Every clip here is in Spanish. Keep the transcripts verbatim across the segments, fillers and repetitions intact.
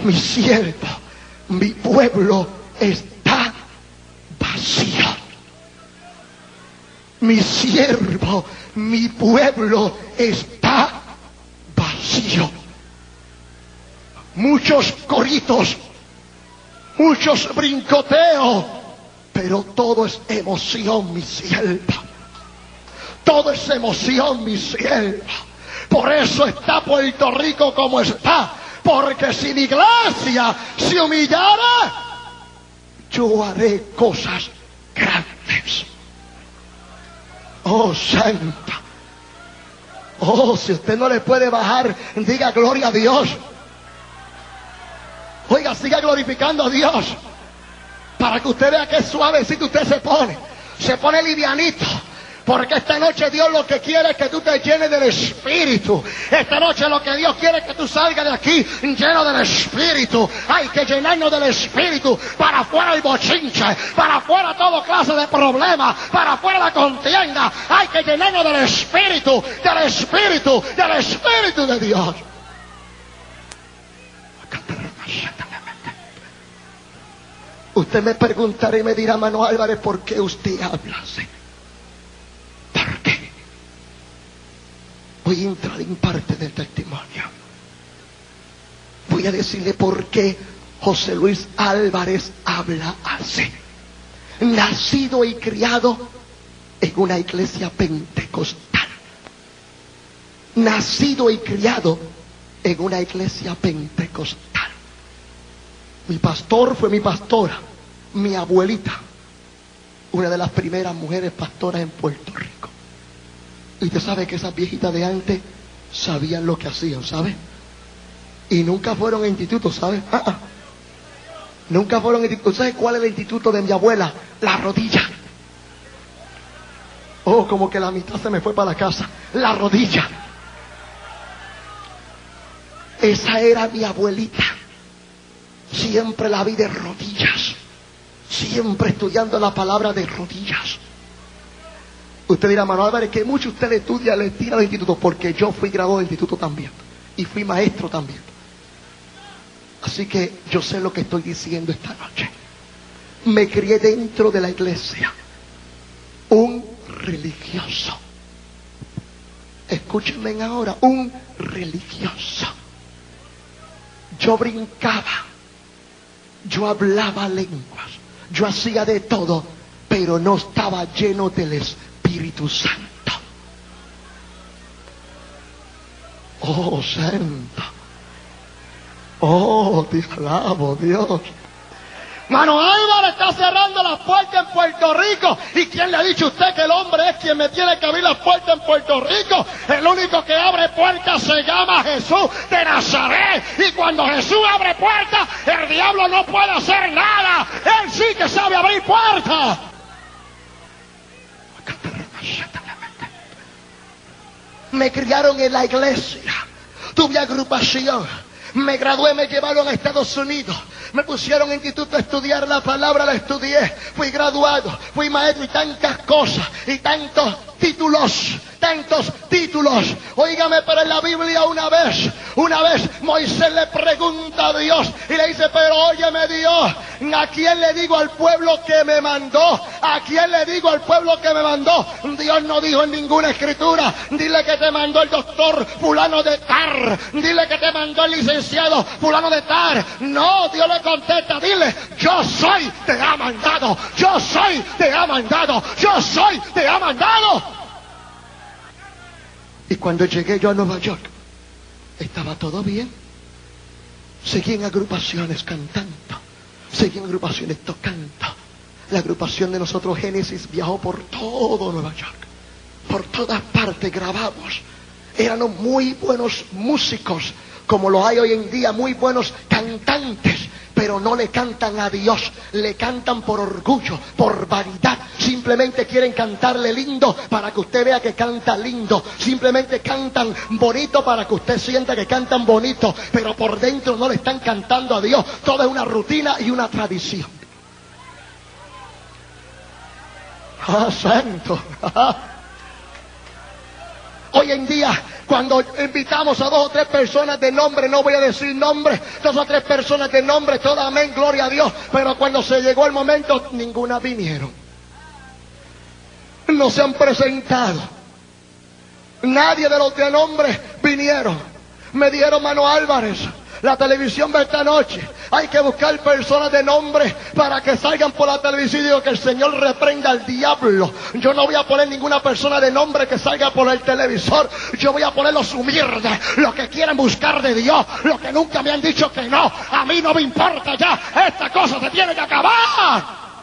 mi siervo, mi pueblo está vacío. Mi siervo, mi pueblo está vacío. Muchos coritos, muchos brincoteos, pero todo es emoción, mi sierva. Todo es emoción, mi sierva. Por eso está Puerto Rico como está. Porque si mi iglesia se humillara, yo haré cosas grandes. Oh, santa. Oh, si usted no le puede bajar, diga gloria a Dios. Oiga, siga glorificando a Dios. Para que usted vea qué suavecito usted se pone. Se pone livianito. Porque esta noche Dios lo que quiere es que tú te llenes del Espíritu. Esta noche lo que Dios quiere es que tú salgas de aquí lleno del Espíritu. Hay que llenarnos del Espíritu. Para afuera el bochinche. Para afuera toda clase de problemas. Para afuera la contienda. Hay que llenarnos del Espíritu. Del Espíritu. Del Espíritu de Dios. Usted me preguntará y me dirá, hermano Álvarez, ¿por qué usted habla así? ¿Por qué? Voy a entrar en parte del testimonio. Voy a decirle por qué José Luis Álvarez habla así. Nacido y criado en una iglesia pentecostal. Nacido y criado en una iglesia pentecostal. Mi pastor fue mi pastora, mi abuelita, una de las primeras mujeres pastoras en Puerto Rico. Y usted sabe que esas viejitas de antes sabían lo que hacían, ¿sabe? Y nunca fueron a institutos, ¿sabe? Ah, ah. Nunca fueron a institutos. ¿Sabe cuál es el instituto de mi abuela? La rodilla. Oh, como que la mitad se me fue para la casa. La rodilla. Esa era mi abuelita. Siempre la vi de rodillas. Siempre estudiando la palabra de rodillas. Usted dirá, hermano Álvarez, que mucho usted le estudia, le tira al instituto. Porque yo fui graduado del instituto también. Y fui maestro también. Así que yo sé lo que estoy diciendo esta noche. Me crié dentro de la iglesia. Un religioso. Escúchenme ahora. Un religioso. Yo brincaba. Yo hablaba lenguas. Yo hacía de todo. Pero no estaba lleno del Espíritu Santo. Oh, santo. Oh, te alabo, Dios. Mano Álvarez está cerrando las puertas en Puerto Rico. ¿Y quién le ha dicho a usted que el hombre es quien me tiene que abrir las puertas en Puerto Rico? El único que abre puertas se llama Jesús de Nazaret. Y cuando Jesús abre puertas, el diablo no puede hacer nada. Él sí que sabe abrir puertas. Me criaron en la iglesia. Tuve agrupación. Me gradué, me llevaron a Estados Unidos. Me pusieron en instituto a estudiar la palabra, la estudié. Fui graduado, fui maestro y tantas cosas. Y tantos títulos, tantos títulos. Óigame, pero en la Biblia una vez, una vez Moisés le pregunta a Dios. Y le dice, pero óyeme Dios, ¿a quién le digo al pueblo que me mandó? ¿A quién le digo al pueblo que me mandó? Dios no dijo en ninguna escritura, dile que te mandó el doctor fulano de Tar. Dile que te mandó el licenciado fulano de Tar. No, Dios le contesta, dile, yo soy, te ha mandado. Yo soy, te ha mandado. Yo soy, te ha mandado. Y cuando llegué yo a Nueva York, estaba todo bien. Seguí en agrupaciones cantando. Seguí en agrupaciones tocando. La agrupación de nosotros, Génesis, viajó por todo Nueva York. Por todas partes grabamos. Éramos muy buenos músicos, como lo hay hoy en día, muy buenos cantantes. Pero no le cantan a Dios, le cantan por orgullo, por vanidad. Simplemente quieren cantarle lindo para que usted vea que canta lindo. Simplemente cantan bonito para que usted sienta que cantan bonito. Pero por dentro no le están cantando a Dios. Todo es una rutina y una tradición. ¡Ah, santo! Hoy en día Cuando invitamos a dos o tres personas de nombre, no voy a decir nombre, dos o tres personas de nombre, todas amén, gloria a Dios. Pero cuando se llegó el momento, ninguna vinieron. No se han presentado. Nadie de los de nombre vinieron. Me dijeron, Mano Álvarez, la televisión va esta noche. Hay que buscar personas de nombre para que salgan por la televisión. Y digo, que el Señor reprenda al diablo. Yo no voy a poner ninguna persona de nombre que salga por el televisor. Yo voy a poner los humildes, los que quieren buscar de Dios, los que nunca me han dicho que no. A mí no me importa ya. Esta cosa se tiene que acabar.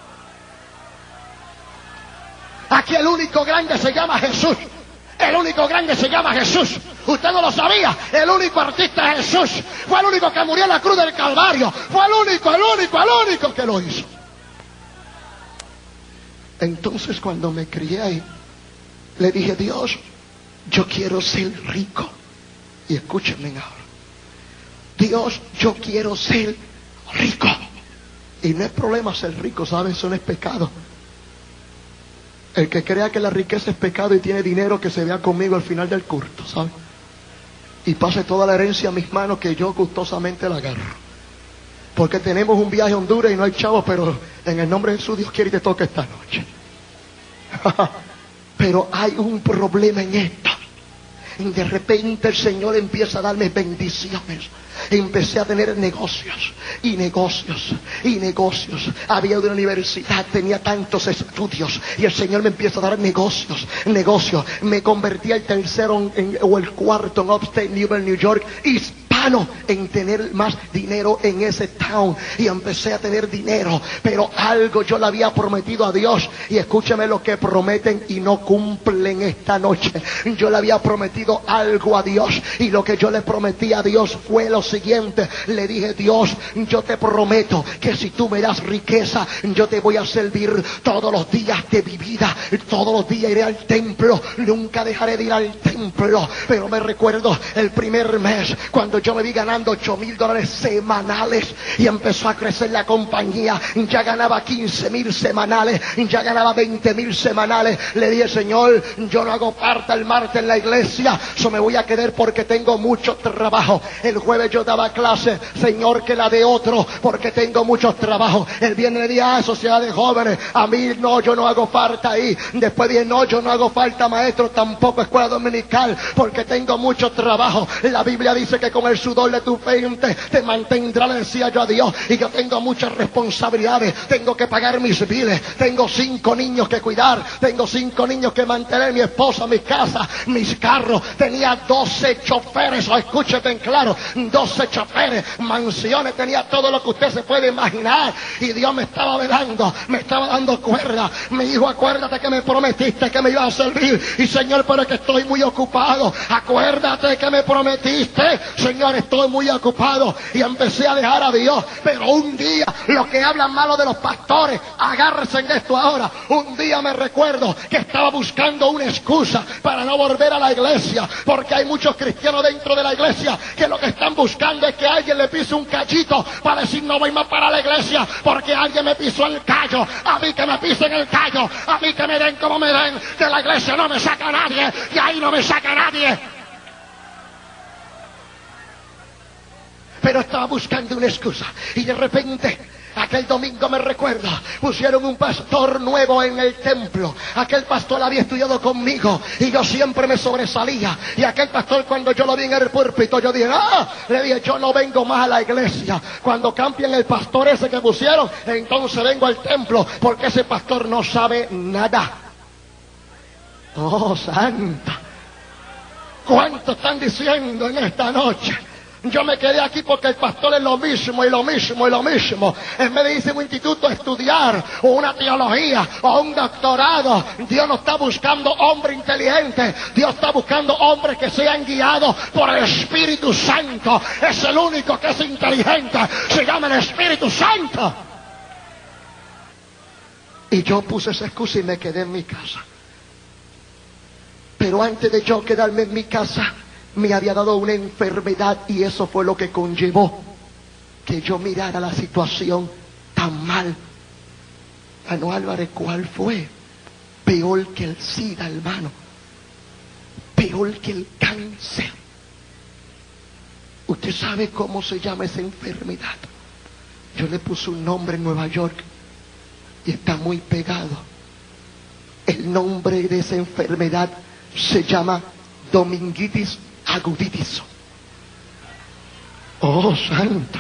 Aquí el único grande se llama Jesús. El único grande se llama Jesús. Usted no lo sabía. El único artista es Jesús. Fue el único que murió en la cruz del Calvario. Fue el único, el único, el único que lo hizo. Entonces, cuando me crié ahí, le dije, Dios, yo quiero ser rico. Y escúchenme ahora. Dios, yo quiero ser rico. Y no es problema ser rico, ¿saben? Eso no es pecado. El que crea que la riqueza es pecado y tiene dinero, que se vea conmigo al final del culto, ¿sabes? Y pase toda la herencia a mis manos, que yo gustosamente la agarro. Porque tenemos un viaje a Honduras y no hay chavos, pero en el nombre de Jesús, Dios quiere y te toca esta noche. Pero hay un problema en esto. De repente el Señor empieza a darme bendiciones. Empecé a tener negocios y negocios y negocios. Había una universidad, tenía tantos estudios, y el Señor me empieza a dar negocios, negocios. Me convertí al tercero en, o el cuarto en Upstate New York, New York, hispano en tener más dinero en ese town. Y empecé a tener dinero, pero algo yo le había prometido a Dios. Y escúchame lo que prometen y no cumplen esta noche. Yo le había prometido algo a Dios, y lo que yo le prometí a Dios fue lo siguiente. Le dije, Dios, yo te prometo que si tú me das riqueza, yo te voy a servir todos los días de mi vida. Todos los días iré al templo, nunca dejaré de ir al templo. Pero me recuerdo el primer mes, cuando yo me vi ganando ocho mil dólares semanales, y empezó a crecer la compañía. Ya ganaba quince mil semanales, ya ganaba veinte mil semanales. Le dije, Señor, yo no hago parte el martes en la iglesia, so me voy a quedar porque tengo mucho trabajo. El jueves yo daba clase, Señor, que la de otro, porque tengo muchos trabajos. El viernes día ah, sociedad de jóvenes, a mí no, yo no hago falta ahí. Después dije, no, yo no hago falta maestro, tampoco escuela dominical, porque tengo mucho trabajo. La Biblia dice que con el sudor de tu frente te mantendrá, le decía yo a Dios. Y yo tengo muchas responsabilidades, tengo que pagar mis biles, tengo cinco niños que cuidar, tengo cinco niños que mantener, mi esposa, mi casa, mis carros. Tenía doce choferes, o escúchate en claro, doce choferes, mansiones, tenía todo lo que usted se puede imaginar. Y Dios me estaba velando, me estaba dando cuerda. Mi hijo, acuérdate que me prometiste que me ibas a servir. Y Señor, pero es que estoy muy ocupado. Acuérdate que me prometiste. Señor, estoy muy ocupado. Y empecé a dejar a Dios. Pero un día, los que hablan malo de los pastores, agárrense de esto ahora. Un día me recuerdo que estaba buscando una excusa para no volver a la iglesia, porque hay muchos cristianos dentro de la iglesia que lo que están buscando es que alguien le pise un cachito para decir, no voy más para la iglesia porque alguien me pisó el callo. A mí que me pisen el callo, a mí que me den como me den, de la iglesia no me saca nadie, y ahí no me saca nadie. Pero estaba buscando una excusa, y de repente aquel domingo me recuerdo, pusieron un pastor nuevo en el templo. Aquel pastor había estudiado conmigo y yo siempre me sobresalía. Y aquel pastor, cuando yo lo vi en el púlpito, yo dije, ah, le dije, yo no vengo más a la iglesia. Cuando cambien el pastor ese que pusieron, entonces vengo al templo, porque ese pastor no sabe nada. Oh, santa. ¿Cuánto están diciendo en esta noche? Yo me quedé aquí porque el pastor es lo mismo y lo mismo y lo mismo. En vez de irse a un instituto a estudiar, o una teología, o un doctorado, Dios no está buscando hombres inteligentes. Dios está buscando hombres que sean guiados por el Espíritu Santo. Es el único que es inteligente. Se llama el Espíritu Santo. Y yo puse esa excusa y me quedé en mi casa. Pero antes de yo quedarme en mi casa, me había dado una enfermedad, y eso fue lo que conllevó que yo mirara la situación tan mal. Mano Álvarez, ¿cuál fue? Peor que el SIDA, hermano. peor que el cáncer. ¿Usted sabe cómo se llama esa enfermedad? Yo le puse un nombre en Nueva York y está muy pegado. El nombre de esa enfermedad se llama dominguitis aguditis. Oh, santo.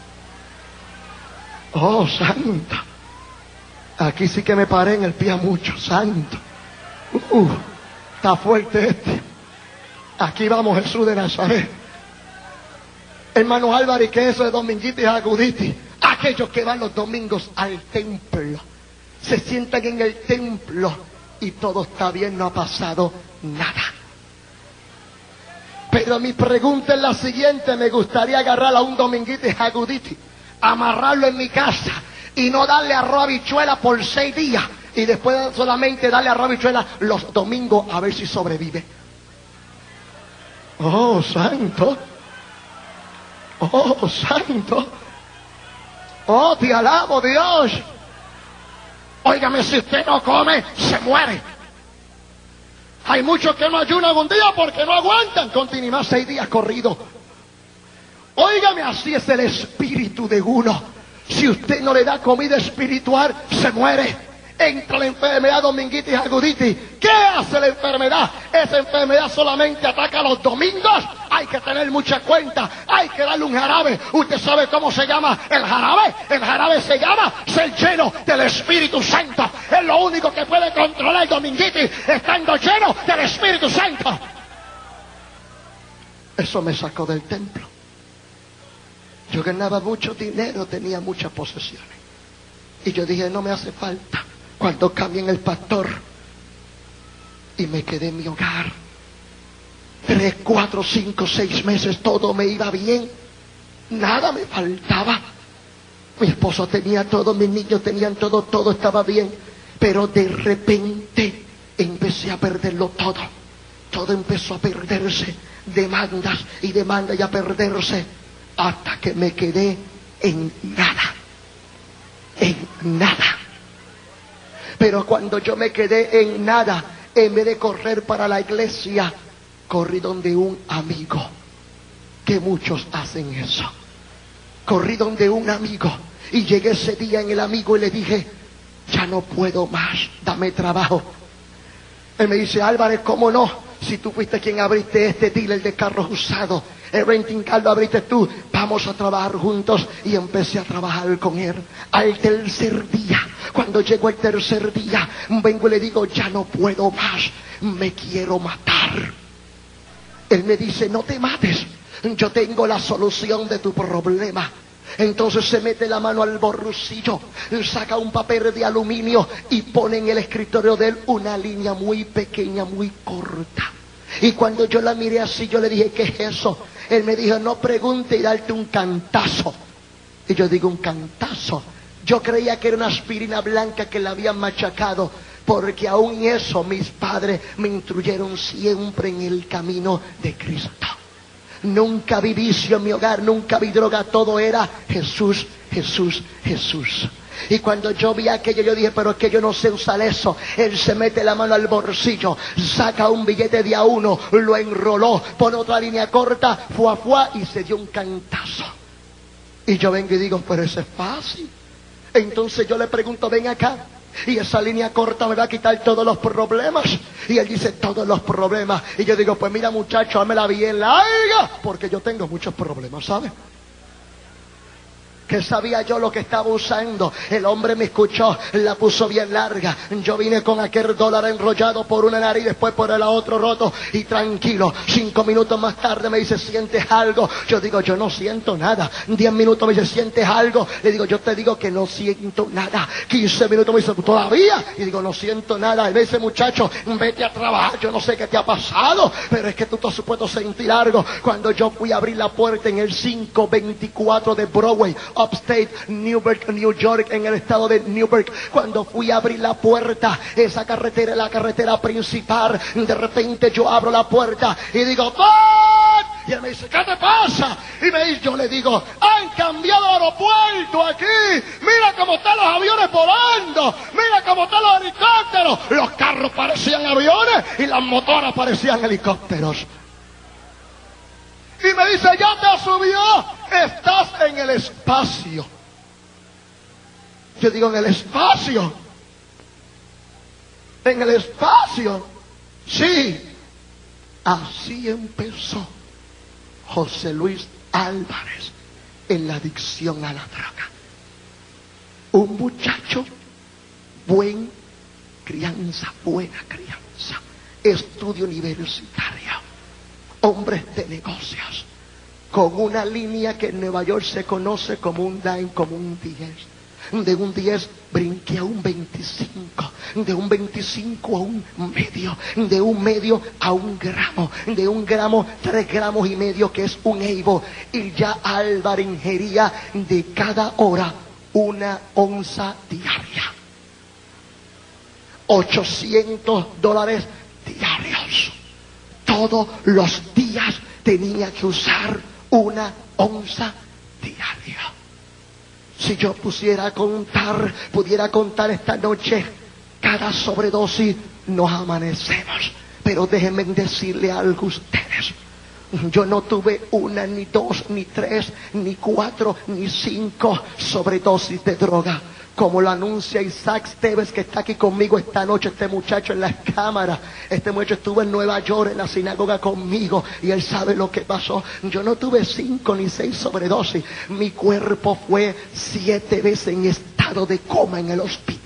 Oh, santo. Aquí sí que me paré en el pie a mucho, santo. Uh, está fuerte este. Aquí vamos, Jesús de Nazaret. Hermano Álvarez, ¿qué es eso de dominguitis aguditis? Aquellos que van los domingos al templo, se sientan en el templo y todo está bien, no ha pasado nada. Pero mi pregunta es la siguiente: me gustaría agarrar a un dominguitis aguditis, amarrarlo en mi casa y no darle arroz habichuela por seis días y después solamente darle arroz habichuela los domingos a ver si sobrevive. Oh, santo. Oh, santo. Oh, te alabo, Dios. Óigame, si usted no come, se muere. Hay muchos que no ayunan un día porque no aguantan continuar seis días corridos. Óigame, así es el espíritu de uno. Si usted no le da comida espiritual, se muere. Entra la enfermedad dominguitis aguditis. ¿Qué hace la enfermedad? Esa enfermedad solamente ataca los domingos. Hay que tener mucha cuenta. Hay que darle un jarabe. ¿Usted sabe cómo se llama el jarabe? El jarabe se llama ser lleno del Espíritu Santo. Es lo único que puede controlar el dominguitis, estando lleno del Espíritu Santo. Eso me sacó del templo. Yo ganaba mucho dinero, tenía muchas posesiones. Y yo dije, no me hace falta. Cuando cambien el pastor, y me quedé en mi hogar, tres, cuatro, cinco, seis meses, todo me iba bien, nada me faltaba. Mi esposo tenía todo, mis niños tenían todo, todo estaba bien. Pero de repente empecé a perderlo todo. Todo empezó a perderse, demandas y demandas y a perderse, hasta que me quedé en nada, en nada. Pero cuando yo me quedé en nada, en vez de correr para la iglesia, corrí donde un amigo, que muchos hacen eso. Corrí donde un amigo y llegué ese día en el amigo y le dije, ya no puedo más, dame trabajo. Él me dice, Álvarez, ¿cómo no? Si tú fuiste quien abriste este dealer de carros usados, el renting car lo abriste tú, vamos a trabajar juntos. Y empecé a trabajar con él. Al tercer día, cuando llegó el tercer día, vengo y le digo, ya no puedo más, me quiero matar. Él me dice, no te mates, yo tengo la solución de tu problema. Entonces se mete la mano al bolsillo, saca un papel de aluminio y pone en el escritorio de él una línea muy pequeña, muy corta. Y cuando yo la miré así, yo le dije, ¿qué es eso? Él me dijo, no pregunte y darte un cantazo. Y yo digo, ¿un cantazo? Yo creía que era una aspirina blanca que la habían machacado, porque aún eso mis padres me instruyeron siempre en el camino de Cristo. Nunca vi vicio en mi hogar, nunca vi droga, todo era Jesús, Jesús, Jesús. Y cuando yo vi aquello, yo dije, pero es que yo no sé usar eso. Él se mete la mano al bolsillo, saca un billete de a uno, lo enroló, pone otra línea corta, fuá, fuá, y se dio un cantazo. Y yo vengo y digo, pero eso es fácil. Entonces yo le pregunto, ven acá, y esa línea corta me va a quitar todos los problemas. Y él dice, todos los problemas. Y yo digo, pues mira muchacho, hámela bien larga, porque yo tengo muchos problemas, ¿sabes? Que sabía yo lo que estaba usando. El hombre me escuchó, la puso bien larga. Yo vine con aquel dólar enrollado por una nariz, después por el otro roto, y tranquilo. Cinco minutos más tarde me dice, ¿sientes algo? Yo digo, yo no siento nada. Diez minutos me dice, ¿sientes algo? Le digo, yo te digo que no siento nada. Quince minutos me dice, ¿todavía? Y digo, no siento nada. Y me dice, muchacho, vete a trabajar, yo no sé qué te ha pasado, pero es que tú te has supuesto sentir algo. Cuando yo fui a abrir la puerta en el quinientos veinticuatro de Broadway, Upstate, Newburgh, New York, en el estado de Newburgh, cuando fui a abrir la puerta, esa carretera es la carretera principal, de repente yo abro la puerta y digo, ¡Don! Y él me dice, ¿qué te pasa? Y me dice, yo le digo, ¡ay, cambiado el aeropuerto aquí. Mira cómo están los aviones volando. Mira cómo están los helicópteros. Los carros parecían aviones y las motoras parecían helicópteros. Y me dice, ya te subió, estás en el espacio. Yo digo, en el espacio. En el espacio. Sí. Así empezó José Luis Álvarez en la adicción a la droga. Un muchacho, buen crianza, buena crianza, estudio universitario, hombres de negocios, con una línea que en Nueva York se conoce como un dime, como un diez. De un diez brinqué a un veinticinco, de un veinticinco a un medio, de un medio a un gramo, de un gramo tres gramos y medio, que es un eibo. Y ya Álvarez ingería de cada hora una onza diaria. ochocientos dólares diarios. Todos los días tenía que usar una onza diaria. Si yo pusiera a contar, pudiera contar esta noche cada sobredosis, nos amanecemos. Pero déjenme decirle algo a ustedes. Yo no tuve una, ni dos, ni tres, ni cuatro, ni cinco sobredosis de droga, como lo anuncia Isaac Esteves, que está aquí conmigo esta noche, este muchacho en las cámaras. Este muchacho estuvo en Nueva York en la sinagoga conmigo y él sabe lo que pasó. Yo no tuve cinco ni seis sobredosis. Mi cuerpo fue siete veces en estado de coma en el hospital.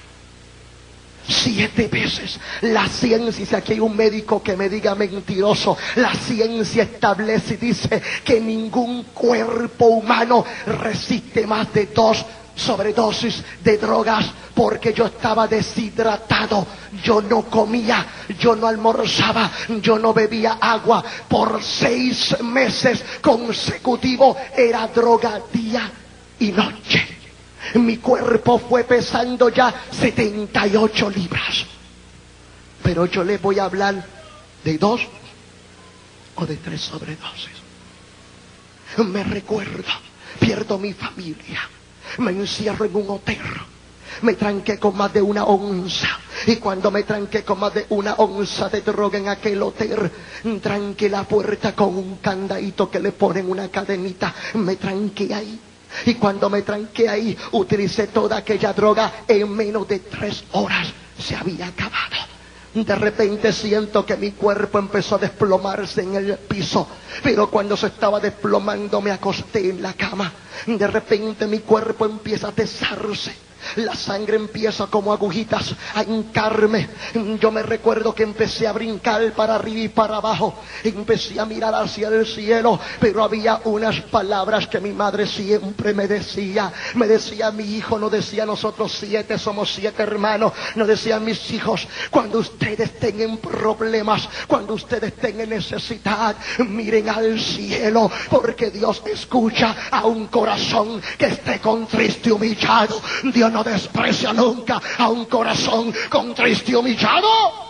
Siete veces. La ciencia, si aquí hay un médico que me diga mentiroso, la ciencia establece y dice que ningún cuerpo humano resiste más de dos sobredosis de drogas, porque yo estaba deshidratado, yo no comía, yo no almorzaba, yo no bebía agua, por seis meses consecutivos era droga día y noche. Mi cuerpo fue pesando ya setenta y ocho libras. Pero yo les voy a hablar de dos o de tres sobredosis. Me recuerdo, pierdo mi familia, me encierro en un hotel, me tranqué con más de una onza. Y cuando me tranqué con más de una onza de droga en aquel hotel, tranqué la puerta con un candadito que le ponen una cadenita. Me tranqué ahí. Y cuando me tranqué ahí, utilicé toda aquella droga. En menos de tres horas se había acabado. De repente siento que mi cuerpo empezó a desplomarse en el piso. Pero cuando se estaba desplomando me acosté en la cama. De repente mi cuerpo empieza a tesarse. La sangre empieza como agujitas a hincarme. Yo me recuerdo que empecé a brincar para arriba y para abajo. Empecé a mirar hacia el cielo. Pero había unas palabras que mi madre siempre me decía. Me decía mi hijo, no decía nosotros siete, somos siete hermanos. No decían mis hijos, cuando ustedes estén en problemas, cuando ustedes estén en necesidad, miren al cielo, porque Dios escucha a un corazón que esté contrito y humillado. Dios no desprecia nunca a un corazón contrito y humillado.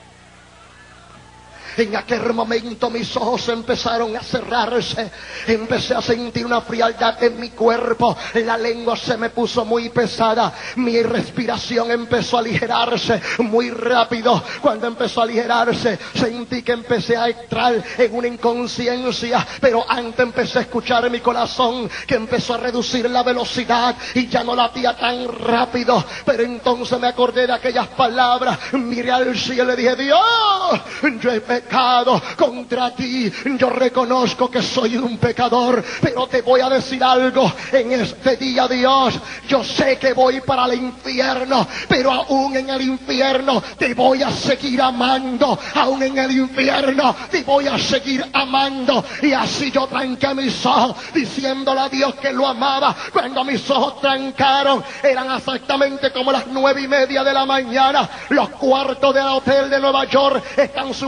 En aquel momento mis ojos empezaron a cerrarse. Empecé a sentir una frialdad en mi cuerpo. La lengua se me puso muy pesada. Mi respiración empezó a aligerarse muy rápido. Cuando empezó a aligerarse, sentí que empecé a entrar en una inconsciencia. Pero antes empecé a escuchar mi corazón, que empezó a reducir la velocidad y ya no latía tan rápido. Pero entonces me acordé de aquellas palabras. Miré al cielo y le dije: Dios, yo he pecado contra ti, yo reconozco que soy un pecador, pero te voy a decir algo en este día, Dios. Yo sé que voy para el infierno, pero aún en el infierno te voy a seguir amando. Aún en el infierno te voy a seguir amando. Y así yo tranqué mis ojos, diciéndole a Dios que lo amaba. Cuando mis ojos trancaron, eran exactamente como las nueve y media de la mañana. Los cuartos del hotel de Nueva York están supuestos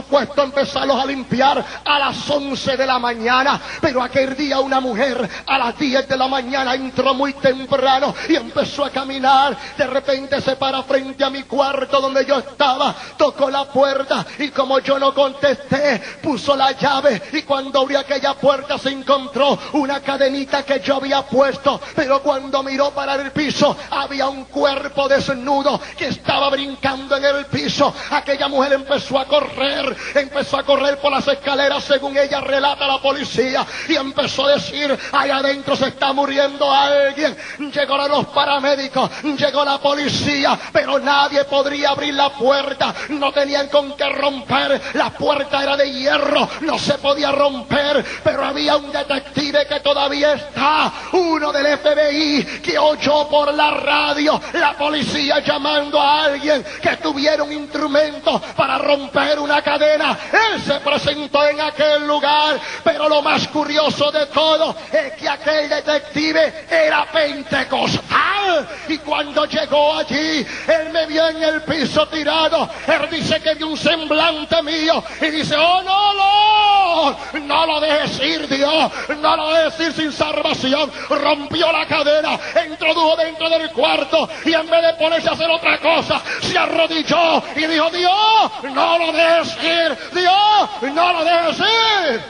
empezarlos a limpiar a las once de la mañana. Pero aquel día una mujer a las diez de la mañana entró muy temprano y empezó a caminar. De repente se para frente a mi cuarto donde yo estaba, tocó la puerta y como yo no contesté, puso la llave, y cuando abrió aquella puerta se encontró una cadenita que yo había puesto. Pero cuando miró para el piso, había un cuerpo desnudo que estaba brincando en el piso. Aquella mujer empezó a correr, empezó a correr por las escaleras, según ella relata la policía, y empezó a decir: allá adentro se está muriendo alguien. Llegaron los paramédicos, llegó la policía, pero nadie podría abrir la puerta. No tenían con qué romper, la puerta era de hierro, no se podía romper. Pero había un detective que todavía está, uno del F B I, que oyó por la radio la policía llamando a alguien que tuviera un instrumento para romper una cadena. Él se presentó en aquel lugar, pero lo más curioso de todo es que aquel detective era pentecostal. Y cuando llegó allí, él me vio en el piso tirado. Él dice que vio un semblante mío y dice: oh no, no, no lo dejes ir, Dios, no lo dejes ir sin salvación. Rompió la cadena, introdujo dentro del cuarto y en vez de ponerse a hacer otra cosa, se arrodilló y dijo: Dios, no lo dejes ir, Dios, no lo dejes ir.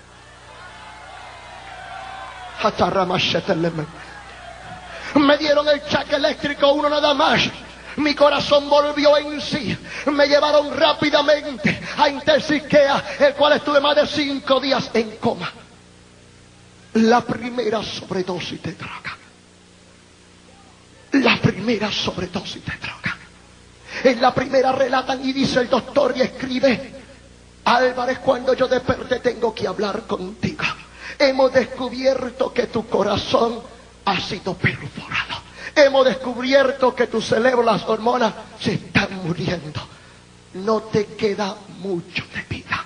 Me dieron el chaque eléctrico, uno nada más. Mi corazón volvió en sí. Me llevaron rápidamente a Intersiquea, el cual estuve más de cinco días en coma. La primera sobredosis de droga. La primera sobredosis de droga. En la primera relatan y dice el doctor y escribe: Álvarez, cuando yo desperté tengo que hablar contigo. Hemos descubierto que tu corazón ha sido perforado. Hemos descubierto que tu cerebro, las hormonas se están muriendo. No te queda mucho de vida.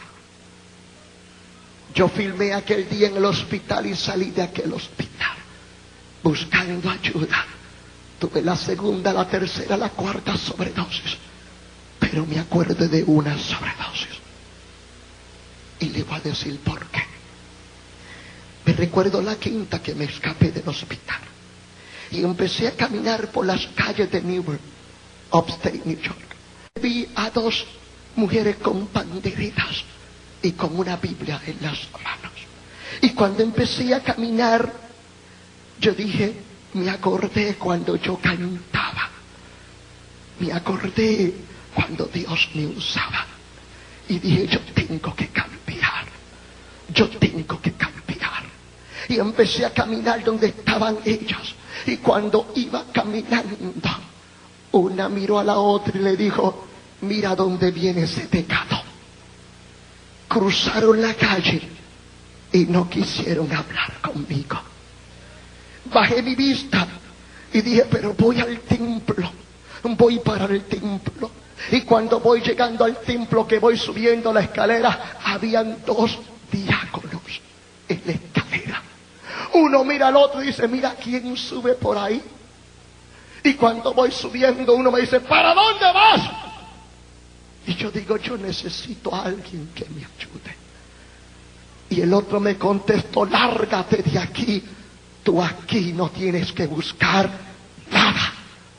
Yo filmé aquel día en el hospital y salí de aquel hospital buscando ayuda. Tuve la segunda, la tercera, la cuarta sobredosis, pero me acuerdo de una sobredosis. Y le voy a decir por qué. Me recuerdo la quinta que me escapé del hospital y empecé a caminar por las calles de Newark, upstate New York. Vi a dos mujeres con banderitas y con una Biblia en las manos. Y cuando empecé a caminar, yo dije, me acordé cuando yo cantaba. Me acordé cuando Dios me usaba. Y dije, yo tengo que cambiar. Yo tengo que cambiar. Y empecé a caminar donde estaban ellas. Y cuando iba caminando, una miró a la otra y le dijo, mira dónde viene ese pecado. Cruzaron la calle y no quisieron hablar conmigo. Bajé mi vista y dije, pero voy al templo, voy para el templo. Y cuando voy llegando al templo, que voy subiendo la escalera, habían dos diáconos en la escalera. Uno mira al otro y dice, mira quién sube por ahí. Y cuando voy subiendo, uno me dice, ¿para dónde vas? Y yo digo, yo necesito a alguien que me ayude. Y el otro me contestó, lárgate de aquí. Tú aquí no tienes que buscar nada.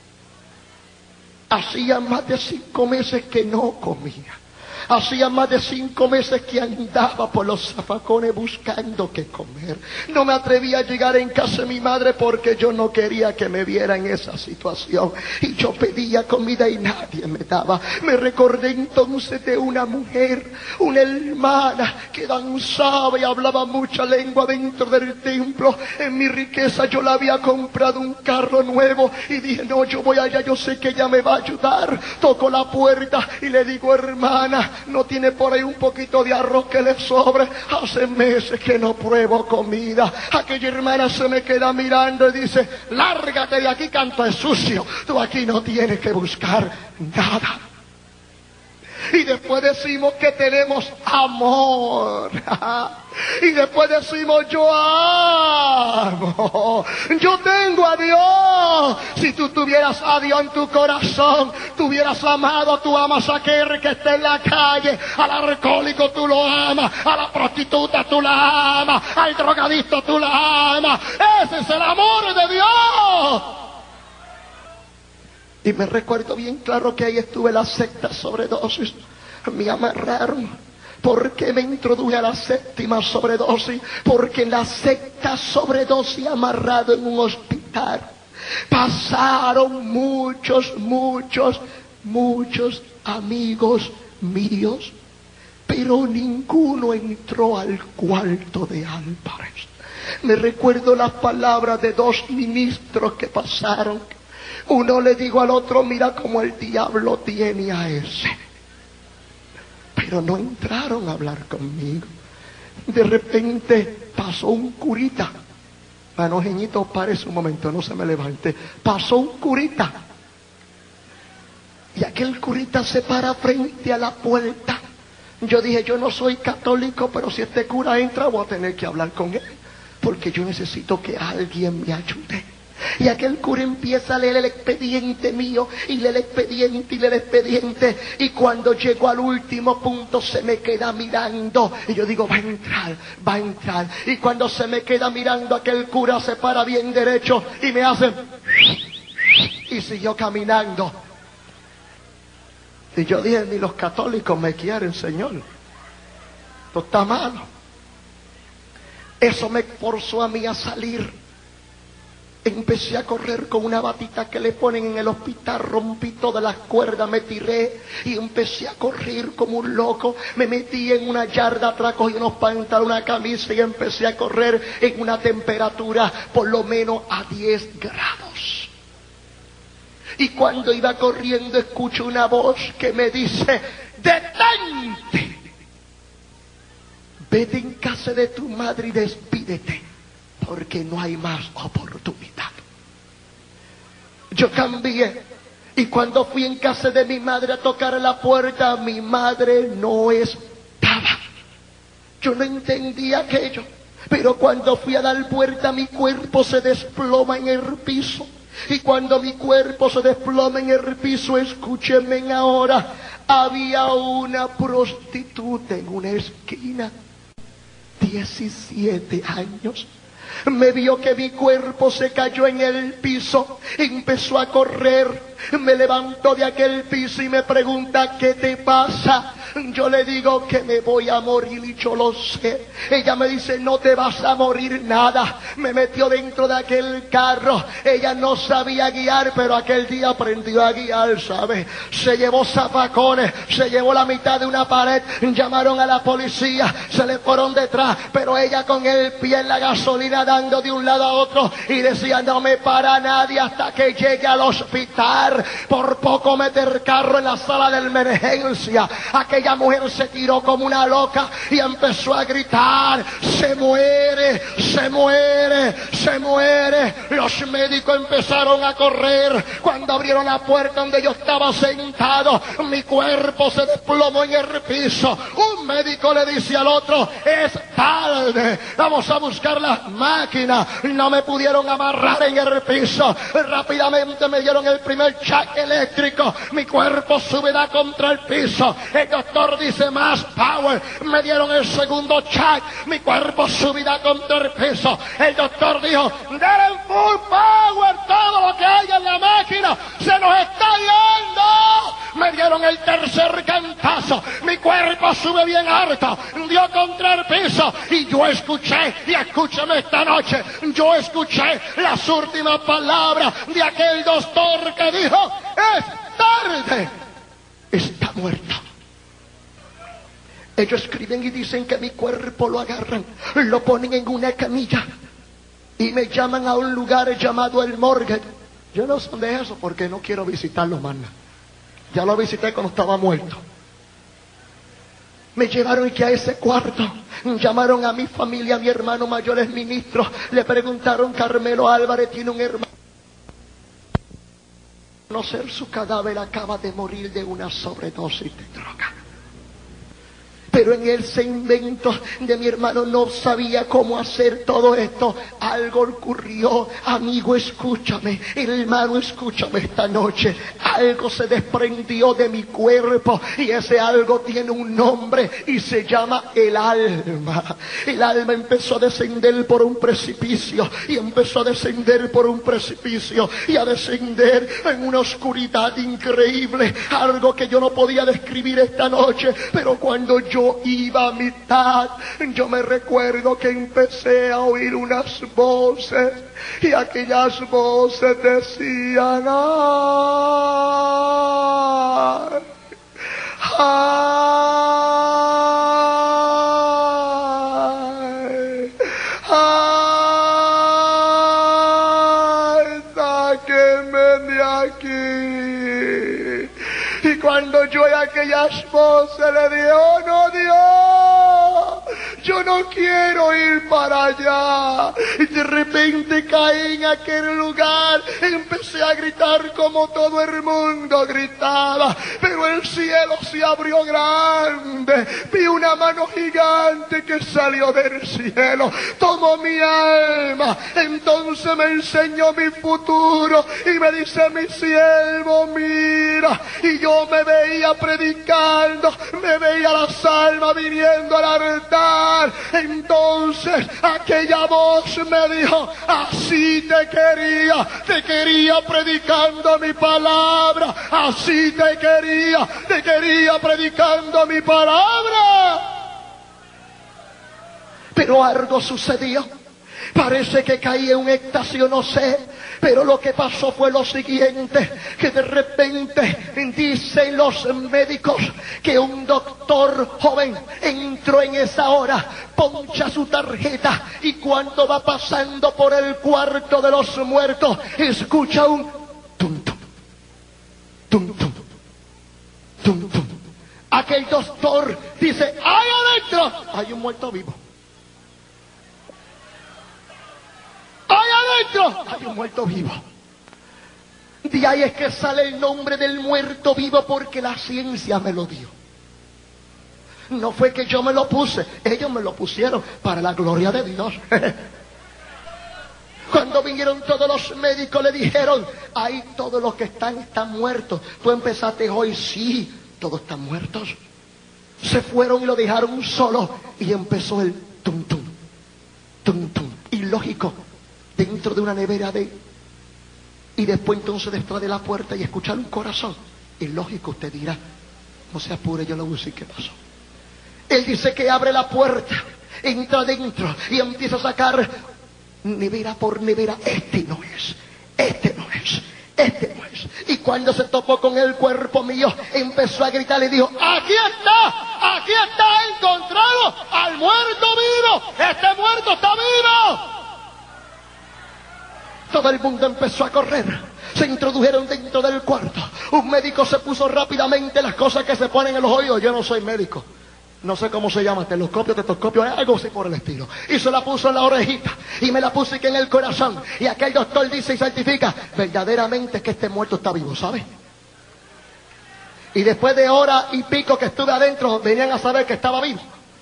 Hacía más de cinco meses que no comía. Hacía más de cinco meses que andaba por los zafacones buscando qué comer. No me atrevía a llegar en casa de mi madre porque yo no quería que me viera en esa situación. Y yo pedía comida y nadie me daba. Me recordé entonces de una mujer, una hermana que danzaba y hablaba mucha lengua dentro del templo. En mi riqueza yo la había comprado un carro nuevo y dije, no, yo voy allá, yo sé que ella me va a ayudar. Toco la puerta y le digo, hermana, ¿no tiene por ahí un poquito de arroz que le sobre? Hace meses que no pruebo comida. Aquella hermana se me queda mirando y dice, lárgate de aquí, canto es sucio. Tú aquí no tienes que buscar nada. Y después decimos que tenemos amor. Y después decimos, yo amo, yo tengo a Oh, si tú tuvieras a Dios en tu corazón, tuvieras amado, tú amas a aquel que está en la calle, al alcohólico tú lo amas, a la prostituta tú la amas, al drogadicto tú la amas. Ese es el amor de Dios. Y me recuerdo bien claro que ahí estuve en la secta sobredosis. Me amarraron. ¿Por qué me introduje a la séptima sobredosis? Porque en la secta sobredosis, amarrado en un hospital, pasaron muchos, muchos, muchos amigos míos, pero ninguno entró al cuarto de Álvarez. Me recuerdo las palabras de dos ministros que pasaron. Uno le dijo al otro: mira cómo el diablo tiene a ese. Pero no entraron a hablar conmigo. De repente pasó un curita. Manojeñito, párese un momento, no se me levante. Pasó un curita. Y aquel curita se para frente a la puerta. Yo dije: yo no soy católico, pero si este cura entra voy a tener que hablar con él, porque yo necesito que alguien me ayude. Y aquel cura empieza a leer el expediente mío, y lee el expediente, y lee el expediente, y cuando llego al último punto se me queda mirando, y yo digo: va a entrar, va a entrar, y cuando se me queda mirando, aquel cura se para bien derecho, y me hace, y siguió caminando. Y yo dije: ni los católicos me quieren, Señor, esto está malo. Eso me forzó a mí a salir. Empecé a correr con una batita que le ponen en el hospital, rompí todas las cuerdas, me tiré y empecé a correr como un loco. Me metí en una yarda atrás, cogí unos pantalones, una camisa y empecé a correr en una temperatura por lo menos a diez grados. Y cuando iba corriendo escucho una voz que me dice: detente, vete en casa de tu madre y despídete, porque no hay más oportunidad. Yo cambié, y cuando fui en casa de mi madre a tocar la puerta, mi madre no estaba. Yo no entendía aquello, pero cuando fui a dar puerta, mi cuerpo se desploma en el piso. Y cuando mi cuerpo se desploma en el piso, escúchenme ahora, había una prostituta en una esquina, diecisiete años. Me vio que mi cuerpo se cayó en el piso, empezó a correr, me levantó de aquel piso y me pregunta: ¿qué te pasa? Yo le digo que me voy a morir y yo lo sé. Ella me dice: no te vas a morir nada. Me metió dentro de aquel carro. Ella no sabía guiar, pero aquel día aprendió a guiar, ¿sabe? Se llevó zafacones, se llevó la mitad de una pared, llamaron a la policía, se le fueron detrás, pero ella con el pie en la gasolina dando de un lado a otro y decía: no me para nadie hasta que llegue al hospital. Por poco meter carro en la sala de emergencia. Aquella mujer se tiró como una loca y empezó a gritar: se muere, se muere, se muere. Los médicos empezaron a correr. Cuando abrieron la puerta donde yo estaba sentado, mi cuerpo se desplomó en el piso. Un médico le dice al otro: es tarde, vamos a buscar las máquinas. No me pudieron amarrar en el piso. Rápidamente me dieron el primer chaque eléctrico. Mi cuerpo subirá contra el piso. El doctor dice: más power. Me dieron el segundo chac. Mi cuerpo subirá contra el piso. El doctor dijo: denle full power. Todo lo que hay en la máquina se nos está yendo. Me dieron el tercer cantazo. Mi cuerpo sube bien alto. Dio contra el piso. Y yo escuché, y escúchame esta noche, yo escuché las últimas palabras de aquel doctor que dijo: es tarde, está muerto. Ellos escriben y dicen que mi cuerpo lo agarran, lo ponen en una camilla y me llaman a un lugar llamado el morgue. Yo no sé dónde es eso porque no quiero visitarlo más. Ya lo visité cuando estaba muerto. Me llevaron aquí a ese cuarto, llamaron a mi familia, a mi hermano mayor es ministro, le preguntaron: Carmelo Álvarez tiene un hermano. Conocer su cadáver, acaba de morir de una sobredosis de droga. Pero en el segmento de mi hermano no sabía cómo hacer todo esto. Algo ocurrió. Amigo, escúchame. Hermano, escúchame esta noche. Algo se desprendió de mi cuerpo. Y ese algo tiene un nombre. Y se llama el alma. El alma empezó a descender por un precipicio. Y empezó a descender por un precipicio. Y a descender en una oscuridad increíble. Algo que yo no podía describir esta noche. Pero cuando yo iba a mitad, yo me recuerdo que empecé a oír unas voces, y aquellas voces decían: ¡ay! ¡ay! ¡ay! ¡sáquenme de aquí! Y cuando yo oí aquellas voces le dije: ¡oh no, Dios! Yo no quiero ir para allá. Y de repente caí en aquel lugar. Empecé a gritar como todo el mundo gritaba. Pero el cielo se abrió grande. Vi una mano gigante que salió del cielo. Tomó mi alma. Entonces me enseñó mi futuro. Y me dice: mi siervo, mira. Y yo me veía predicando. Me veía las almas viniendo al altar. Entonces aquella voz me dijo: así te quería, te quería predicando mi palabra, así te quería, te quería predicando mi palabra. Pero algo sucedió. Parece que caí en un éxtasis, no sé. Pero lo que pasó fue lo siguiente, que de repente dicen los médicos que un doctor joven entró en esa hora, poncha su tarjeta, y cuando va pasando por el cuarto de los muertos, escucha un tum tum, tum tum, tum tum. Aquel doctor dice: ¡ay, adentro! Hay un muerto vivo. ¡ay, adentro! Hay un muerto vivo. De ahí es que sale el nombre del muerto vivo, porque la ciencia me lo dio. No fue que yo me lo puse, ellos me lo pusieron para la gloria de Dios. Cuando vinieron todos los médicos le dijeron: ahí todos los que están están muertos. Tú empezaste hoy, sí, todos están muertos. Se fueron y lo dejaron solo, y empezó el tum tum, tum tum. Ilógico, dentro de una nevera de... y después entonces detrás de la puerta y escuchar un corazón. Ilógico, usted dirá: no se apure, yo lo busqué. ¿Qué pasó? Él dice que abre la puerta, entra adentro y empieza a sacar nevera por nevera. Este no es, este no es, este no es. Y cuando se topó con el cuerpo mío, empezó a gritar y dijo: aquí está, aquí está encontrado al muerto vivo. Este muerto está vivo. Todo el mundo empezó a correr. Se introdujeron dentro del cuarto. Un médico se puso rápidamente las cosas que se ponen en los oídos. Yo no soy médico, no sé cómo se llama, telescopio, tetoscopio, algo así por el estilo. Y se la puso en la orejita y me la puse aquí en el corazón. Y aquel doctor dice y certifica verdaderamente que este muerto está vivo, ¿sabe? Y después de hora y pico que estuve adentro, venían a saber que estaba vivo.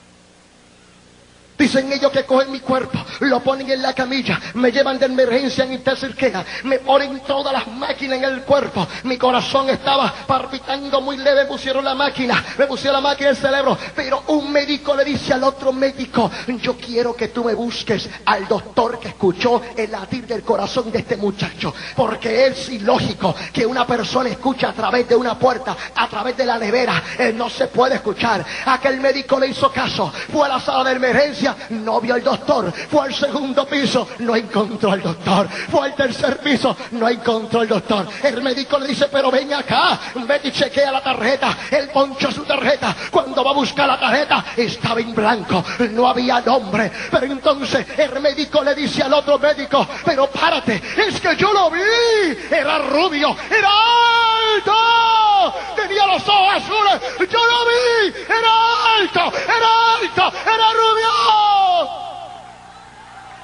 Dicen ellos que cogen mi cuerpo, lo ponen en la camilla, me llevan de emergencia en Intercirquena, me ponen todas las máquinas en el cuerpo. Mi corazón estaba palpitando muy leve, me pusieron la máquina, me pusieron la máquina en el cerebro. Pero un médico le dice al otro médico: yo quiero que tú me busques al doctor que escuchó el latir del corazón de este muchacho, porque es ilógico que una persona escuche a través de una puerta, a través de la nevera. Él no se puede escuchar. Aquel médico le hizo caso, fue a la sala de emergencia, no vio al doctor. Fue al segundo piso, no encontró al doctor. Fue al tercer piso, no encontró al doctor. El médico le dice: pero ven acá, vete y chequea la tarjeta. Él ponchó su tarjeta. Cuando va a buscar la tarjeta, estaba en blanco, no había nombre. Pero entonces el médico le dice al otro médico: pero párate, es que yo lo vi. Era rubio, era alto, tenía los ojos azules, yo lo vi. Era alto, era alto, era rubio.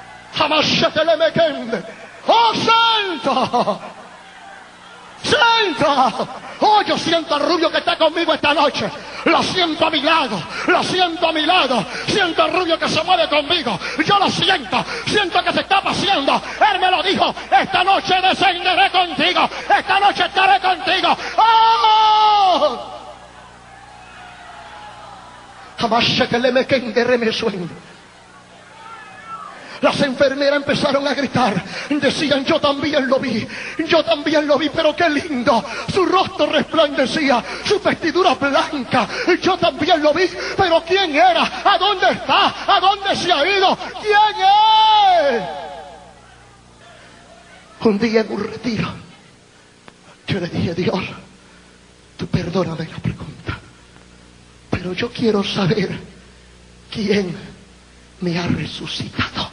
Jamás se te le mequen. ¡Oh, santo! ¡Santo! santo. Oh, yo siento al rubio que está conmigo esta noche. Lo siento a mi lado, lo siento a mi lado. Siento al rubio que se mueve conmigo. Yo lo siento, siento que se está paseando. Él me lo dijo, esta noche descenderé contigo, esta noche estaré contigo. ¡Oh! Jamás se te le me quende me sueño. Las enfermeras empezaron a gritar. Decían, yo también lo vi, yo también lo vi, pero qué lindo. Su rostro resplandecía, su vestidura blanca. Yo también lo vi, pero ¿quién era? ¿A dónde está? ¿A dónde se ha ido? ¿Quién es? Un día en un retiro, yo le dije, Dios, tú perdóname la pregunta, pero yo quiero saber quién me ha resucitado.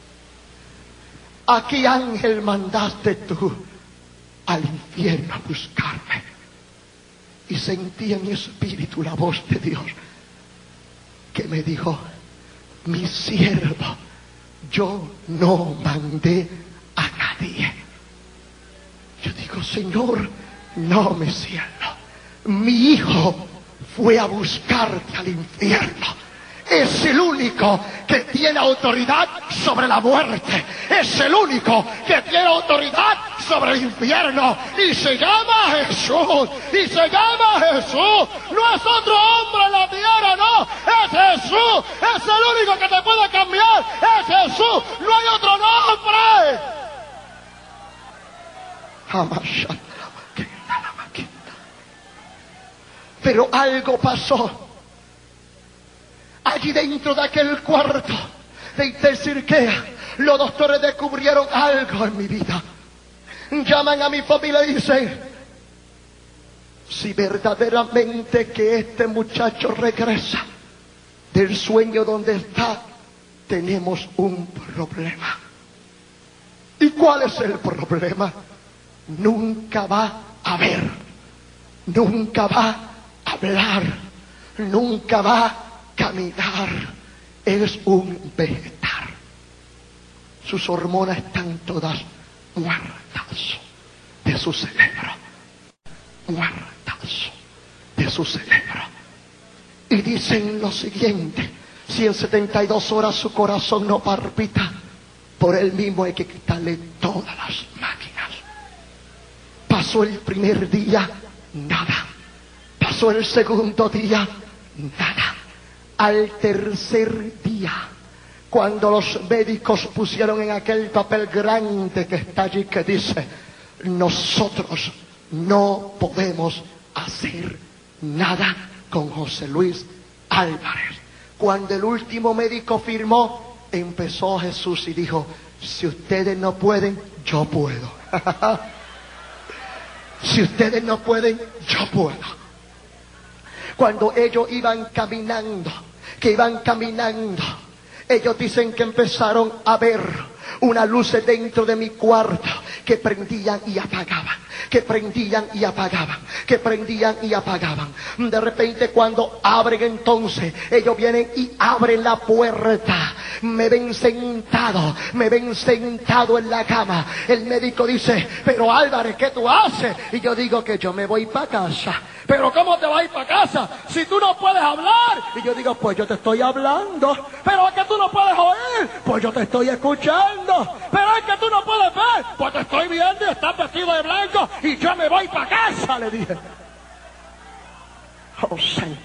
¿A qué ángel mandaste tú al infierno a buscarme? Y sentí en mi espíritu la voz de Dios que me dijo, mi siervo, yo no mandé a nadie. Yo digo, Señor, no me cielo. Mi hijo fue a buscarte al infierno. Es el único que tiene autoridad sobre la muerte. Es el único que tiene autoridad sobre el infierno. Y se llama Jesús. Y se llama Jesús. No es otro hombre en la tierra, no. Es Jesús. Es el único que te puede cambiar. Es Jesús. No hay otro nombre. Jamás. Pero algo pasó. Allí dentro de aquel cuarto de Intercirquea, los doctores descubrieron algo en mi vida. Llaman a mi familia y dicen, si verdaderamente que este muchacho regresa del sueño donde está, tenemos un problema. ¿Y cuál es el problema? Nunca va a ver, nunca va a hablar, nunca va a caminar, es un vegetal. Sus hormonas están todas muertas de su cerebro, muertas de su cerebro. Y dicen lo siguiente, si en setenta y dos horas su corazón no palpita, por él mismo hay que quitarle todas las máquinas. Pasó el primer día, nada. Pasó el segundo día, nada. Al tercer día, cuando los médicos pusieron en aquel papel grande que está allí que dice, nosotros no podemos hacer nada con José Luis Álvarez. Cuando el último médico firmó, empezó Jesús y dijo, si ustedes no pueden, yo puedo. Si ustedes no pueden, yo puedo. Cuando ellos iban caminando, que iban caminando, ellos dicen que empezaron a ver unas luces dentro de mi cuarto que prendían y apagaban, que prendían y apagaban, que prendían y apagaban. De repente cuando abren entonces, ellos vienen y abren la puerta. Me ven sentado, me ven sentado en la cama. El médico dice, pero Álvarez, ¿qué tú haces? Y yo digo que yo me voy para casa. Pero ¿cómo te vas a ir para casa si tú no puedes hablar? Y yo digo, pues yo te estoy hablando. Pero es que tú no puedes oír, pues yo te estoy escuchando. Pero es que tú no puedes ver, pues te estoy viendo y estás vestido de blanco y yo me voy para casa, le dije. Oh, santo.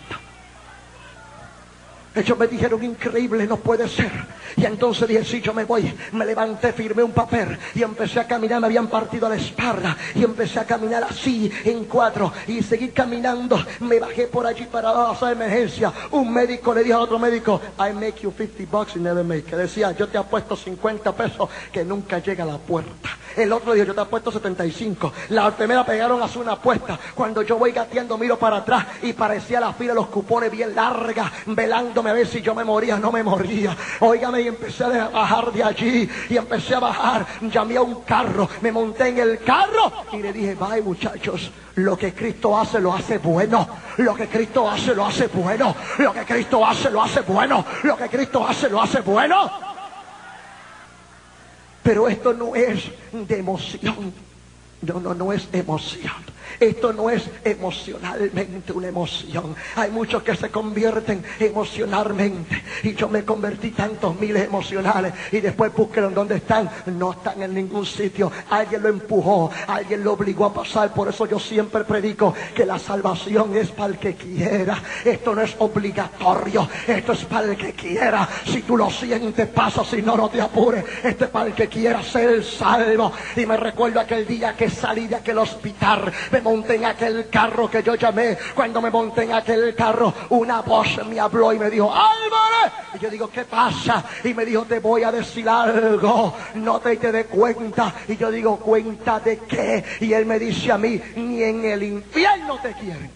Ellos me dijeron, increíble, no puede ser. Y entonces dije, sí, yo me voy. Me levanté, firmé un papel y empecé a caminar. Me habían partido la espalda y empecé a caminar así en cuatro y seguí caminando. Me bajé por allí para la sala de emergencia. Un médico le dijo a otro médico, I make you fifty bucks and never make. Que decía, yo te apuesto cincuenta pesos que nunca llega a la puerta. El otro dijo, yo te apuesto setenta y cinco. La enfermera pegaron a hacer una apuesta. Cuando yo voy gateando, miro para atrás y parecía la fila de los cupones bien larga, velándome a ver si yo me moría. No me moría. Óigame, y empecé a bajar de allí y empecé a bajar. Llamé a un carro, me monté en el carro y le dije, bye muchachos, lo que Cristo hace lo hace bueno. Lo que Cristo hace lo hace bueno. Lo que Cristo hace lo hace bueno. Lo que Cristo hace lo hace bueno. Pero esto no es de emoción. No, no, no es emoción. Esto no es emocionalmente una emoción. Hay muchos que se convierten emocionalmente. Y yo me convertí tantos miles emocionales. Y después búsquenlo dónde están. No están en ningún sitio. Alguien lo empujó. Alguien lo obligó a pasar. Por eso yo siempre predico que la salvación es para el que quiera. Esto no es obligatorio. Esto es para el que quiera. Si tú lo sientes, pasa. Si no, no te apures. Esto es para el que quiera ser salvo. Y me recuerdo aquel día que salí de aquel hospital. Me monté en aquel carro que yo llamé. Cuando me monté en aquel carro, una voz me habló y me dijo: ¡Álvarez! Y yo digo: ¿qué pasa? Y me dijo: te voy a decir algo, no te, te des cuenta. Y yo digo: ¿cuenta de qué? Y él me dice a mí: ni en el infierno te quieren.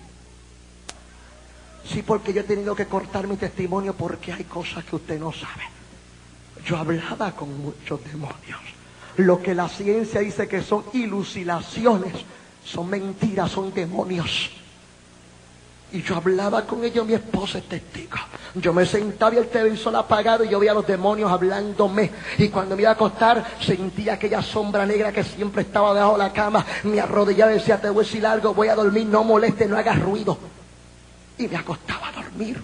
Sí, porque yo he tenido que cortar mi testimonio, porque hay cosas que usted no sabe. Yo hablaba con muchos demonios. Lo que la ciencia dice que son ilucinaciones, son mentiras, son demonios. Y yo hablaba con ellos, mi esposa es testigo. Yo me sentaba y el televisor apagado y yo veía a los demonios hablándome. Y cuando me iba a acostar, sentía aquella sombra negra que siempre estaba debajo de la cama. Me arrodillaba y decía: te voy a decir algo, voy a dormir, no moleste, no hagas ruido. Y me acostaba a dormir.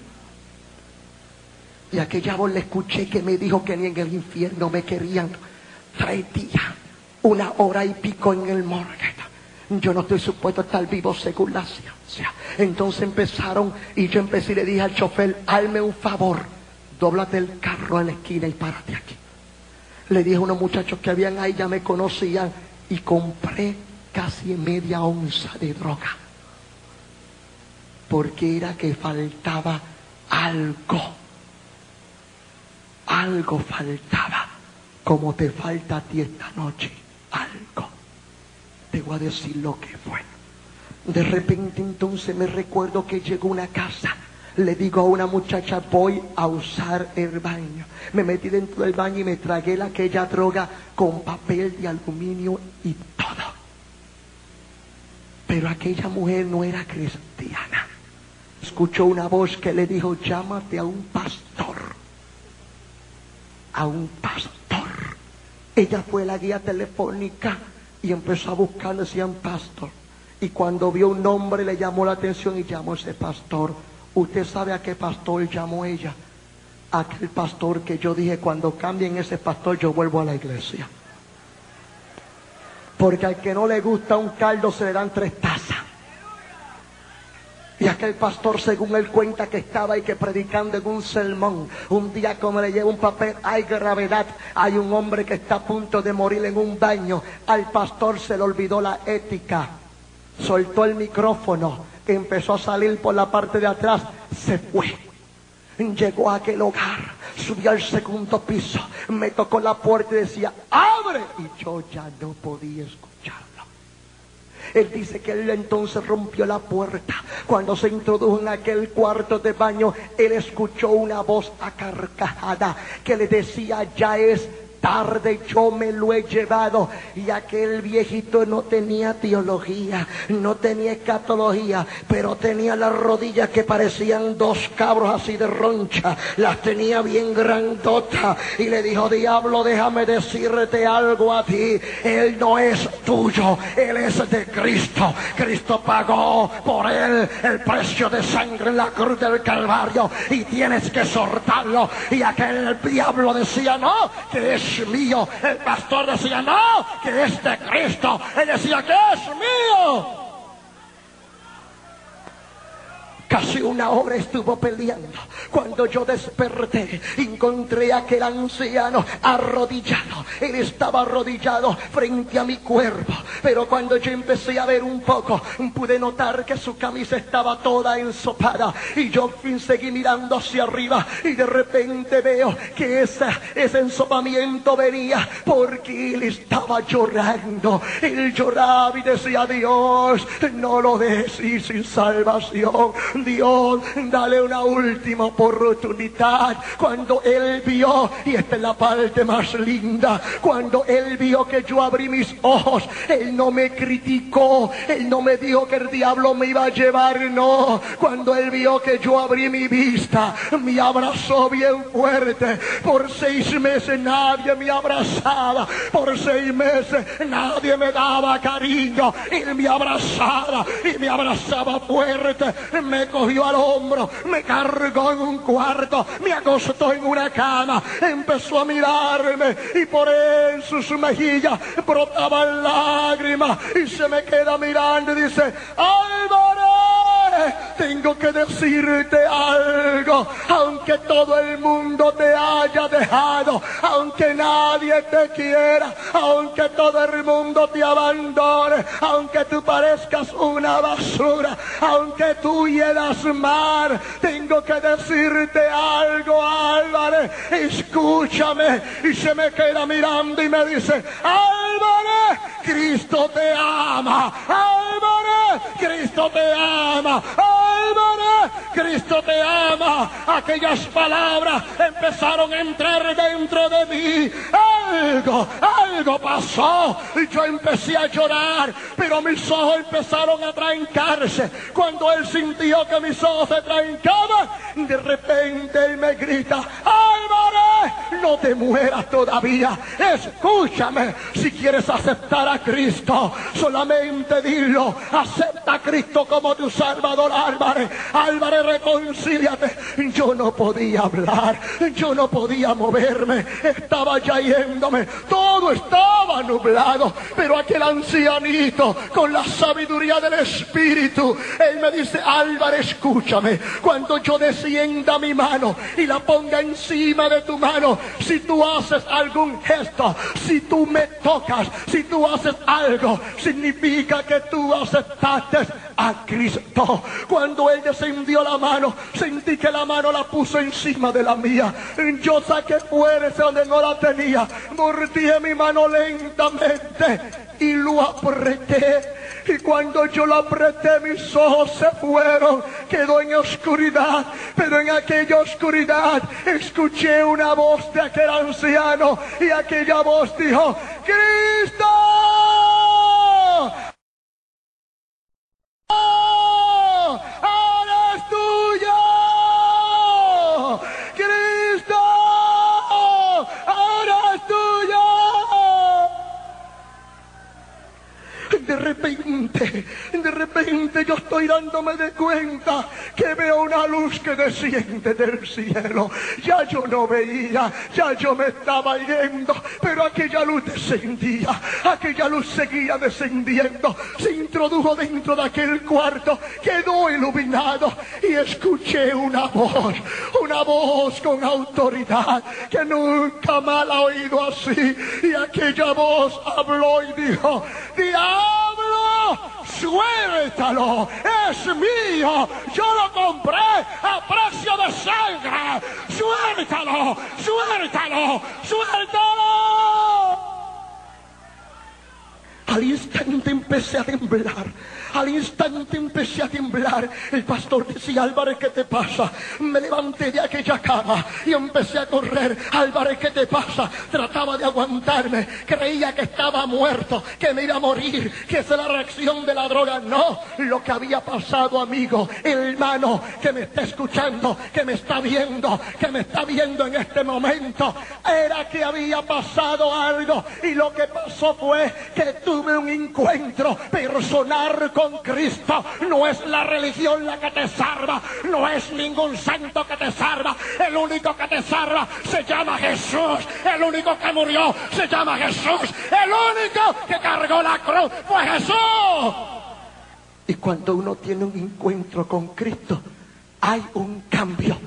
Y aquella voz la escuché que me dijo que ni en el infierno me querían. Tres días, una hora y pico en el morgue. Yo no estoy supuesto a estar vivo según la ciencia. Entonces empezaron y yo empecé y le dije al chofer: hazme un favor, dóblate el carro en la esquina y párate aquí. Le dije a unos muchachos que habían ahí, ya me conocían, y compré casi media onza de droga. Porque era que faltaba algo. Algo faltaba, como te falta a ti esta noche, algo. Te voy a decir lo que fue. De repente entonces me recuerdo que llegó a una casa. Le digo a una muchacha: voy a usar el baño. Me metí dentro del baño y me tragué la, aquella droga con papel de aluminio y todo. Pero aquella mujer no era cristiana. Escuchó una voz que le dijo: llámate a un pastor. A un pastor. Ella fue la guía telefónica y empezó a buscar, decían pastor. Y cuando vio un nombre le llamó la atención y llamó a ese pastor. ¿Usted sabe a qué pastor llamó ella? Aquel pastor que yo dije: cuando cambien ese pastor yo vuelvo a la iglesia. Porque al que no le gusta un caldo se le dan tres tazas. Y aquel pastor, según él cuenta, que estaba ahí que predicando en un sermón. Un día, como le lleva un papel: hay gravedad, hay un hombre que está a punto de morir en un baño. Al pastor se le olvidó la ética. Soltó el micrófono, empezó a salir por la parte de atrás, se fue. Llegó a aquel hogar, subió al segundo piso, me tocó la puerta y decía: ¡abre! Y yo ya no podía escucharlo. Él dice que él entonces rompió la puerta. Cuando se introdujo en aquel cuarto de baño, él escuchó una voz acarcajada que le decía: ya es tarde, yo me lo he llevado. Y aquel viejito no tenía teología, no tenía escatología, pero tenía las rodillas que parecían dos cabros así de roncha, las tenía bien grandotas. Y le dijo: diablo, déjame decirte algo a ti, él no es tuyo, él es de Cristo. Cristo pagó por él el precio de sangre en la cruz del Calvario y tienes que soltarlo. Y aquel diablo decía: no, que es mío. El pastor decía: no, que es de Cristo. Él decía: que es mío. Casi una hora estuvo peleando. Cuando yo desperté, encontré a aquel anciano arrodillado. Él estaba arrodillado frente a mi cuerpo. Pero cuando yo empecé a ver un poco, pude notar que su camisa estaba toda ensopada. Y yo seguí mirando hacia arriba. Y de repente veo que esa, ese ensopamiento venía porque él estaba llorando. Él lloraba y decía: Dios, no lo dejes ir sin salvación. Dios, dale una última oportunidad. Cuando Él vio, y esta es la parte más linda, cuando Él vio que yo abrí mis ojos, Él no me criticó, Él no me dijo que el diablo me iba a llevar, no. Cuando Él vio que yo abrí mi vista, me abrazó bien fuerte. Por seis meses nadie me abrazaba, por seis meses nadie me daba cariño. Él me abrazaba y me abrazaba fuerte, me cogió al hombro, me cargó en un cuarto, me acostó en una cama, empezó a mirarme y por en sus mejillas brotaban lágrimas y se me queda mirando y dice: Álvarez, tengo que decirte algo. Aunque todo el mundo te haya dejado, aunque nadie te quiera, aunque todo el mundo te abandone, aunque tú parezcas una basura, aunque tú hieras mar, tengo que decirte algo, Álvarez, escúchame. Y se me queda mirando y me dice: Álvarez, Cristo te ama. Álvarez, Cristo te ama. Álvarez, Cristo te ama. Aquellas palabras empezaron a entrar dentro de mí. Algo, algo pasó. Y yo empecé a llorar, pero mis ojos empezaron a trancarse. Cuando Él sintió que mis ojos se trancaban, de repente Él me grita: Álvarez, no te mueras todavía. Escúchame, si quieres aceptar a Cristo, solamente dilo: acepta a Cristo como tu Salvador. Álvarez, Álvarez, reconcíliate. Yo no podía hablar, yo no podía moverme, estaba ya yéndome, todo estaba nublado. Pero aquel ancianito, con la sabiduría del Espíritu, él me dice: Álvarez, escúchame, cuando yo descienda mi mano y la ponga encima de tu mano, si tú haces algún gesto, si tú me tocas, si tú haces algo, significa que tú aceptaste a Cristo. Cuando Él descendió la mano, sentí que la mano la puso encima de la mía. Yo saqué fuerza donde no la tenía, mordí mi mano lentamente y lo apreté. Y cuando yo lo apreté, mis ojos se fueron, quedó en oscuridad. Pero en aquella oscuridad escuché una voz de aquel anciano, y aquella voz dijo: ¡Cristo! ¡Oh! ¡Ahora es tuyo! ¡Cristo! ¡Ahora es tuyo! De repente, de repente yo estoy dándome de cuenta que veo una luz que desciende del cielo. Ya yo no veía, ya yo me estaba yendo, pero aquella luz descendía, aquella luz seguía descendiendo, se introdujo dentro de aquel cuarto, quedó iluminado y escuché una voz, una voz con autoridad que nunca me la he oído así. Y aquella voz habló y dijo: ¡Diablo, suéltalo! ¡Es mío! ¡Yo lo compré a precio de sangre! ¡Suéltalo! ¡Suéltalo! ¡Suéltalo! Al instante empecé a temblar. Al instante empecé a temblar. El pastor decía: Álvarez, ¿qué te pasa? Me levanté de aquella cama y empecé a correr. Álvarez, ¿qué te pasa? Trataba de aguantarme. Creía que estaba muerto, que me iba a morir, que esa es la reacción de la droga. No, lo que había pasado, amigo, hermano, que me está escuchando, que me está viendo, que me está viendo en este momento, era que había pasado algo. Y lo que pasó fue que tuve un encuentro personal con Cristo. No es la religión la que te salva, no es ningún santo que te salva. El único que te salva se llama Jesús. El único que murió se llama Jesús. El único que cargó la cruz fue Jesús. Y cuando uno tiene un encuentro con Cristo, hay un cambio.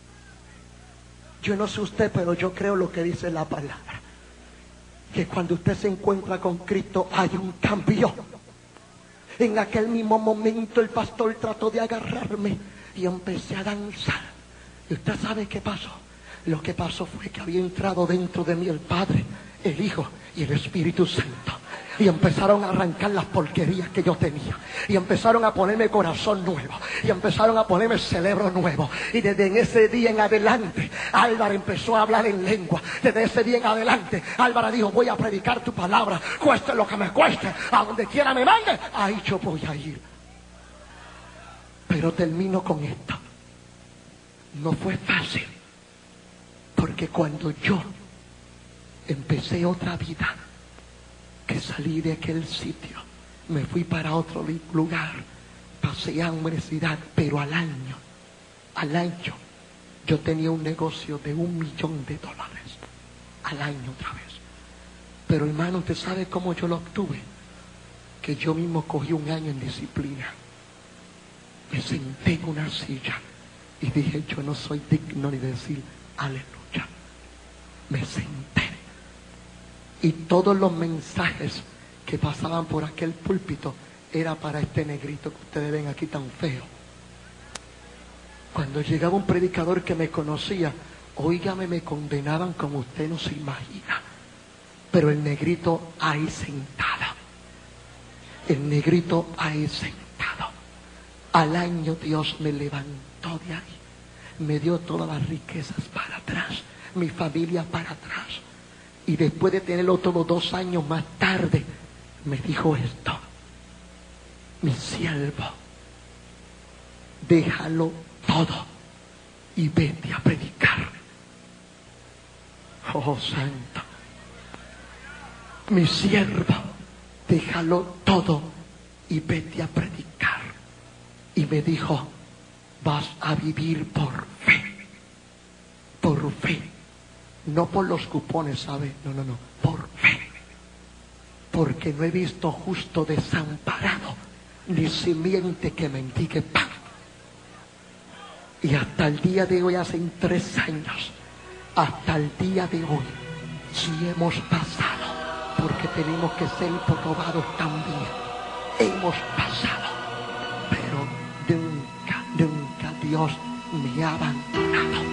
Yo no sé usted, pero yo creo lo que dice la palabra, que cuando usted se encuentra con Cristo hay un cambio. En aquel mismo momento el pastor trató de agarrarme y empecé a danzar. ¿Y usted sabe qué pasó? Lo que pasó fue que había entrado dentro de mí el Padre, el Hijo y el Espíritu Santo. Y empezaron a arrancar las porquerías que yo tenía. Y empezaron a ponerme corazón nuevo. Y empezaron a ponerme cerebro nuevo. Y desde en ese día en adelante, Álvaro empezó a hablar en lengua. Desde ese día en adelante, Álvaro dijo: voy a predicar tu palabra, cueste lo que me cueste, a donde quiera me mande, ahí yo voy a ir. Pero termino con esto. No fue fácil. Porque cuando yo empecé otra vida, que salí de aquel sitio, me fui para otro lugar, pasé a universidad, pero al año, al año, yo tenía un negocio de un millón de dólares, al año otra vez. Pero hermano, ¿usted sabe cómo yo lo obtuve? Que yo mismo cogí un año en disciplina, me senté en una silla y dije: yo no soy digno ni de decir aleluya. Me senté. Y todos los mensajes que pasaban por aquel púlpito era para este negrito que ustedes ven aquí tan feo. Cuando llegaba un predicador que me conocía, óigame, me condenaban como usted no se imagina. Pero el negrito ahí sentado, el negrito ahí sentado. Al año Dios me levantó de ahí, me dio todas las riquezas para atrás, mi familia para atrás. Y después de tenerlo todos dos años más tarde, me dijo esto: mi siervo, déjalo todo y vete a predicar. Oh santo, mi siervo, déjalo todo y vete a predicar. Y me dijo: vas a vivir por fe, por fe. No por los cupones, ¿sabe? No, no, no, por fe. Porque no he visto justo desamparado, ni simiente que mendigue pan. Y hasta el día de hoy, hace tres años, hasta el día de hoy, sí hemos pasado, porque tenemos que ser probados también. Hemos pasado, pero nunca, nunca Dios me ha abandonado.